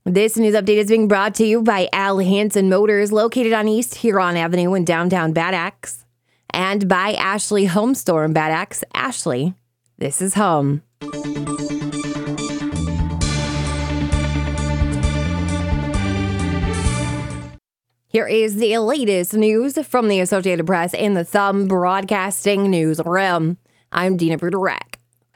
This news update is being brought to you by Al Hansen Motors, located on East Huron Avenue in downtown Bad Axe, and by Ashley Home Store in Bad Axe. Ashley, this is home. Here is the latest news from the Associated Press and the Thumb Broadcasting Newsroom. I'm Dina Bruderek.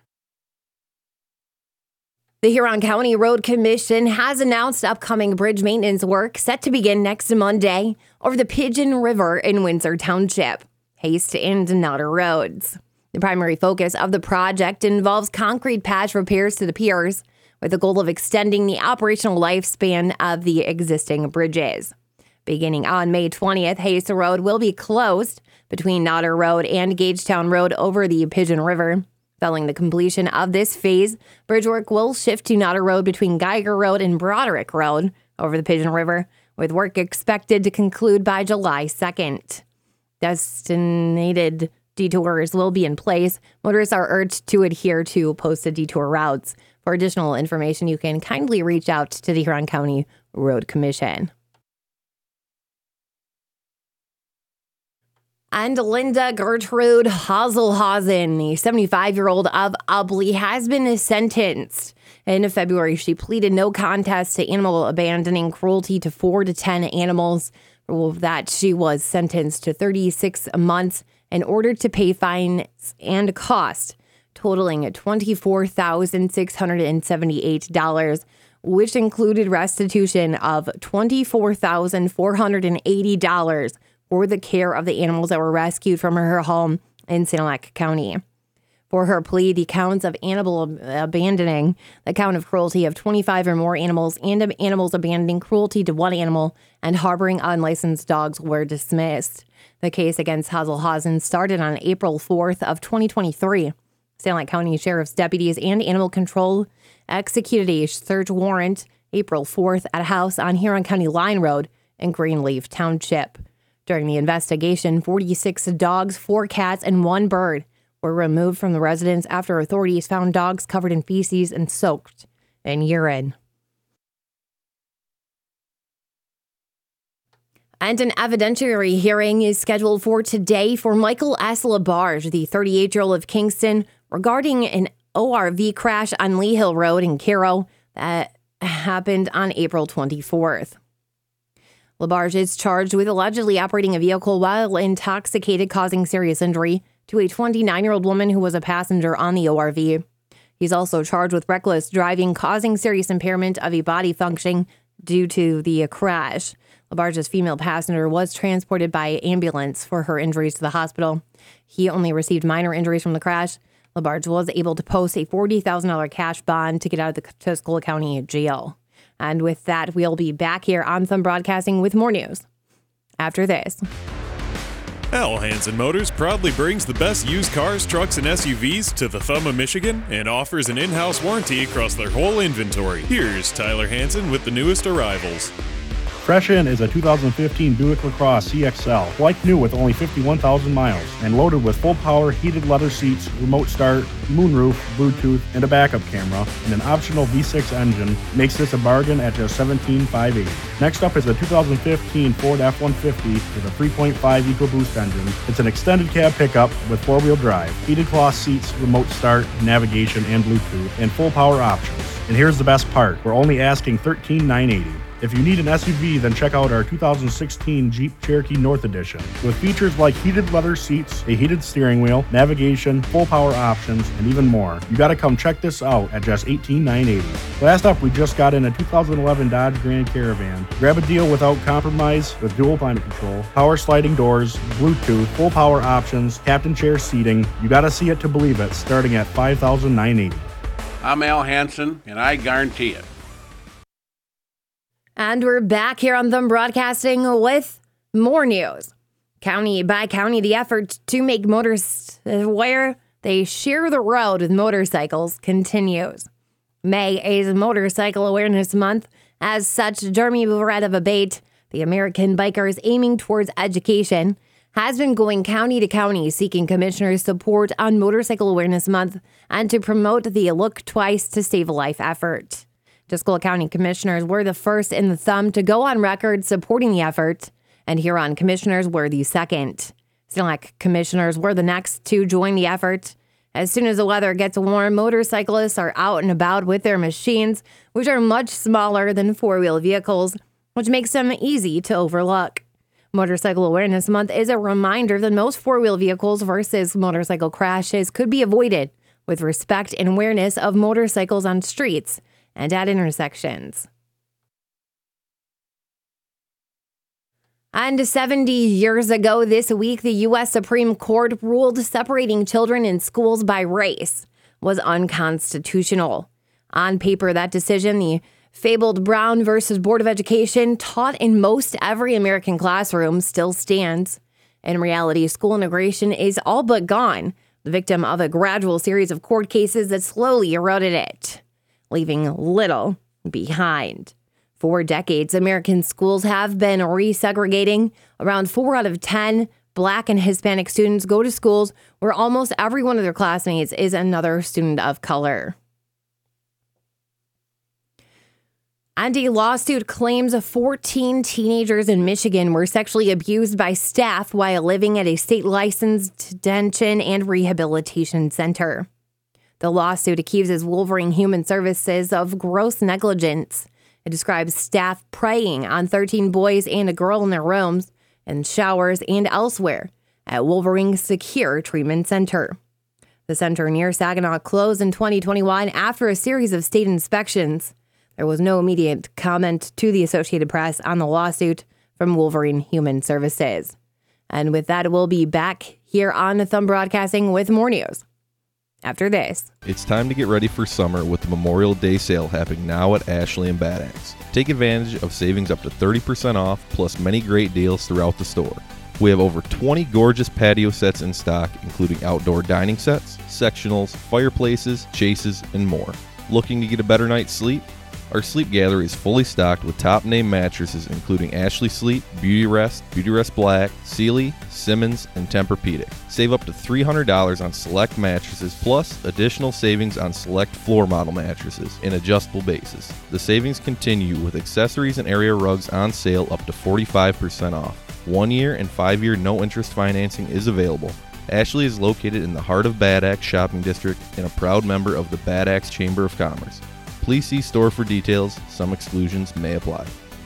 The Huron County Road Commission has announced upcoming bridge maintenance work set to begin next Monday over the Pigeon River in Windsor Township, Haste and Nodder roads. The primary focus of the project involves concrete patch repairs to the piers with the goal of extending the operational lifespan of the existing bridges. Beginning on May 20th, Haste Road will be closed between Nodder Road and Gagetown Road over the Pigeon River. Following the completion of this phase, bridge work will shift to Nodder Road between Geiger Road and Broderick Road over the Pigeon River, with work expected to conclude by July 2nd. Designated detours will be in place. Motorists are urged to adhere to posted detour routes. For additional information, you can kindly reach out to the Huron County Road Commission. And Linda Gertrude Haselhausen, the 75-year-old of Ubley, has been sentenced. In February, she pleaded no contest to animal abandoning cruelty to 4 to 10 animals. For that, she was sentenced to 36 months and ordered to pay fines and costs, totaling $24,678, which included restitution of $24,480 for the care of the animals that were rescued from her home in Sanilac County. For her plea, the counts of animal abandoning, the count of cruelty of 25 or more animals, and of animals abandoning cruelty to one animal and harboring unlicensed dogs were dismissed. The case against Haselhausen started on April 4th of 2023. Sanilac County Sheriff's deputies and animal control executed a search warrant April 4th at a house on Huron County Line Road in Greenleaf Township. During the investigation, 46 dogs, 4 cats, and 1 bird were removed from the residence after authorities found dogs covered in feces and soaked in urine. And an evidentiary hearing is scheduled for today for Michael S. Labarge, the 38-year-old of Kingston, regarding an ORV crash on Lee Hill Road in Cairo that happened on April 24th. Labarge is charged with allegedly operating a vehicle while intoxicated, causing serious injury to a 29-year-old woman who was a passenger on the ORV. He's also charged with reckless driving, causing serious impairment of a body function due to the crash. Labarge's female passenger was transported by ambulance for her injuries to the hospital. He only received minor injuries from the crash. Labarge was able to post a $40,000 cash bond to get out of the Tuscola County jail. And with that, we'll be back here on Thumb Broadcasting with more news after this. Al Hansen Motors proudly brings the best used cars, trucks, and SUVs to the Thumb of Michigan and offers an in-house warranty across their whole inventory. Here's Tyler Hansen with the newest arrivals. Fresh in is a 2015 Buick LaCrosse CXL, like new with only 51,000 miles, and loaded with full power heated leather seats, remote start, moonroof, Bluetooth, and a backup camera, and an optional V6 engine makes this a bargain at just $17,580. Next up is a 2015 Ford F-150 with a 3.5 EcoBoost engine. It's an extended cab pickup with four-wheel drive, heated cloth seats, remote start, navigation, and Bluetooth, and full power options. And here's the best part, we're only asking $13,980. If you need an SUV, then check out our 2016 Jeep Cherokee North Edition. With features like heated leather seats, a heated steering wheel, navigation, full power options, and even more. You gotta come check this out at just $18,980. Last up, we just got in a 2011 Dodge Grand Caravan. Grab a deal without compromise with dual climate control, power sliding doors, Bluetooth, full power options, captain chair seating. You gotta see it to believe it, starting at $5,980. I'm Al Hansen, and I guarantee it. And we're back here on Thumb Broadcasting with more news. County by county, the effort to make motorists aware they share the road with motorcycles continues. May is Motorcycle Awareness Month. As such, Jeremy Barrett of Abate, the American Bikers aiming towards education, has been going county to county seeking commissioners' support on Motorcycle Awareness Month and to promote the Look Twice to Save a Life effort. Tuscola County commissioners were the first in the thumb to go on record supporting the effort, and Huron commissioners were the second. Stillac commissioners were the next to join the effort. As soon as the weather gets warm, motorcyclists are out and about with their machines, which are much smaller than four-wheel vehicles, which makes them easy to overlook. Motorcycle Awareness Month is a reminder that most four-wheel vehicles versus motorcycle crashes could be avoided with respect and awareness of motorcycles on streets and at intersections. And 70 years ago this week, the U.S. Supreme Court ruled separating children in schools by race was unconstitutional. On paper, that decision, the fabled Brown versus Board of Education, taught in most every American classroom, still stands. In reality, school integration is all but gone, the victim of a gradual series of court cases that slowly eroded it, leaving little behind. For decades, American schools have been resegregating. Around 4 out of 10 Black and Hispanic students go to schools where almost every one of their classmates is another student of color. And a lawsuit claims 14 teenagers in Michigan were sexually abused by staff while living at a state-licensed detention and rehabilitation center. The lawsuit accuses Wolverine Human Services of gross negligence. It describes staff preying on 13 boys and a girl in their rooms, in showers, and elsewhere at Wolverine Secure Treatment Center. The center near Saginaw closed in 2021 after a series of state inspections. There was no immediate comment to the Associated Press on the lawsuit from Wolverine Human Services. And with that, we'll be back here on Thumb Broadcasting with more news after this. It's time to get ready for summer with the Memorial Day sale happening now at Ashley and Bad Axe. Take advantage of savings up to 30% off, plus many great deals throughout the store. We have over 20 gorgeous patio sets in stock, including outdoor dining sets, sectionals, fireplaces, chases, and more. Looking to get a better night's sleep? Our sleep gallery is fully stocked with top-name mattresses including Ashley Sleep, Beautyrest Black, Sealy, Simmons, and Tempur-Pedic. Save up to $300 on select mattresses, plus additional savings on select floor model mattresses in adjustable bases. The savings continue with accessories and area rugs on sale up to 45% off. 1-year and 5-year no-interest financing is available. Ashley is located in the heart of Bad Axe Shopping District and a proud member of the Bad Axe Chamber of Commerce. Please see store for details. Some exclusions may apply.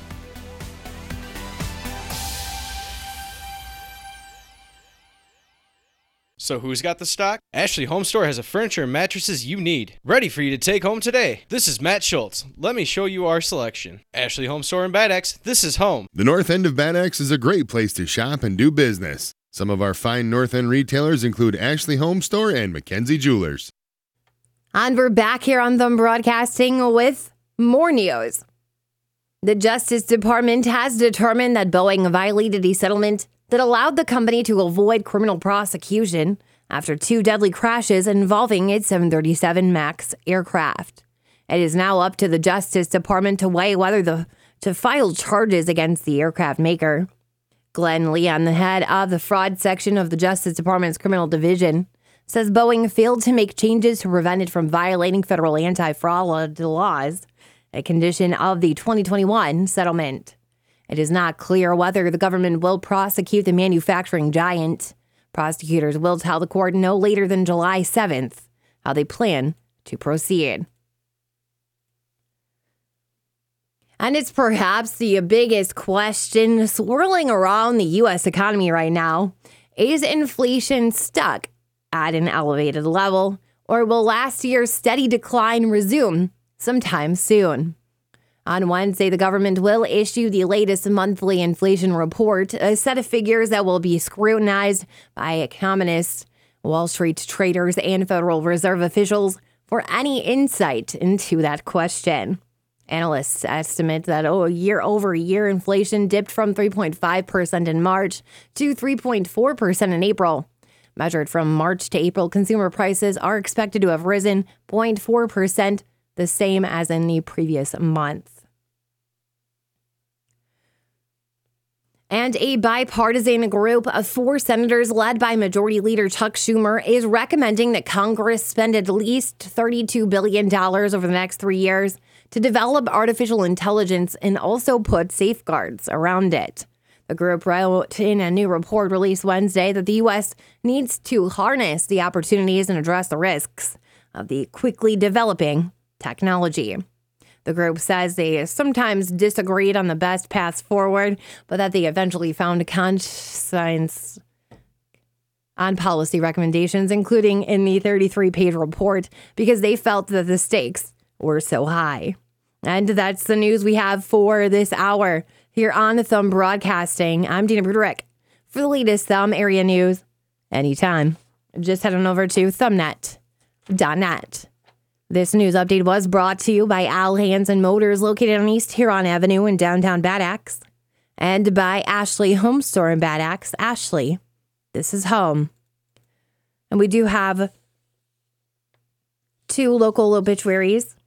So who's got the stock? Ashley Home Store has the furniture and mattresses you need, ready for you to take home today. This is Matt Schultz. Let me show you our selection. Ashley Home Store in Bad Axe, this is home. The north end of Bad Axe is a great place to shop and do business. Some of our fine north end retailers include Ashley Home Store and Mackenzie Jewelers. And we're back here on Thumb Broadcasting with more news. The Justice Department has determined that Boeing violated a settlement that allowed the company to avoid criminal prosecution after 2 deadly crashes involving its 737 MAX aircraft. It is now up to the Justice Department to weigh whether to file charges against the aircraft maker. Glenn Leon, the head of the fraud section of the Justice Department's criminal division, says Boeing failed to make changes to prevent it from violating federal anti-fraud laws, a condition of the 2021 settlement. It is not clear whether the government will prosecute the manufacturing giant. Prosecutors will tell the court no later than July 7th how they plan to proceed. And it's perhaps the biggest question swirling around the U.S. economy right now. Is inflation stuck at an elevated level, or will last year's steady decline resume sometime soon? On Wednesday, the government will issue the latest monthly inflation report, a set of figures that will be scrutinized by economists, Wall Street traders, and Federal Reserve officials for any insight into that question. Analysts estimate that year-over-year inflation dipped from 3.5% in March to 3.4% in April. Measured from March to April, consumer prices are expected to have risen 0.4%, the same as in the previous month. And a bipartisan group of 4 senators led by Majority Leader Chuck Schumer is recommending that Congress spend at least $32 billion over the next 3 years to develop artificial intelligence and also put safeguards around it. The group wrote in a new report released Wednesday that the U.S. needs to harness the opportunities and address the risks of the quickly developing technology. The group says they sometimes disagreed on the best paths forward, but that they eventually found consensus on policy recommendations, including in the 33-page report, because they felt that the stakes were so high. And that's the news we have for this hour here on Thumb Broadcasting. I'm Dina Bruderich. For the latest Thumb area news, anytime, just head on over to thumbnet.net. This news update was brought to you by Al Hansen Motors, located on East Huron Avenue in downtown Bad Axe, and by Ashley Home Store in Bad Axe. Ashley, this is home. And we do have 2 local obituaries.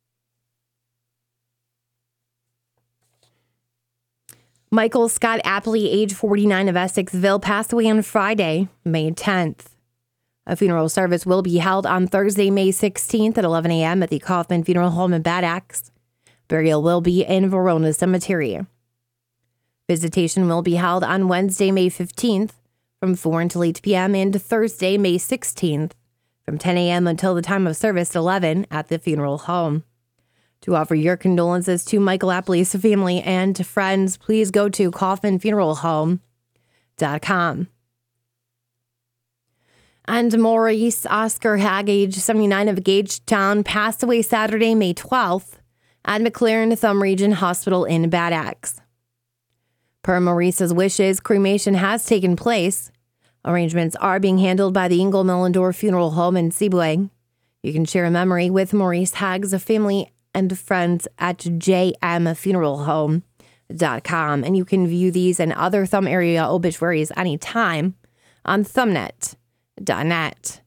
Michael Scott Apley, age 49 of Essexville, passed away on Friday, May 10th. A funeral service will be held on Thursday, May 16th at 11 a.m. at the Kaufman Funeral Home in Bad Axe. Burial will be in Verona Cemetery. Visitation will be held on Wednesday, May 15th from 4 until 8 p.m. and Thursday, May 16th from 10 a.m. until the time of service at 11 at the funeral home. To offer your condolences to Michael Apley's family and friends, please go to kaufmanfuneralhome.com. And Maurice Oscar Hag, age 79 of Gagetown, passed away Saturday, May 12th at McLaren Thumb Region Hospital in Bad Axe. Per Maurice's wishes, cremation has taken place. Arrangements are being handled by the Ingle Mellendorf Funeral Home in Seaboy. You can share a memory with Maurice Hag's family and friends at jmfuneralhome.com. And you can view these and other Thumb area obituaries anytime on thumbnet.net.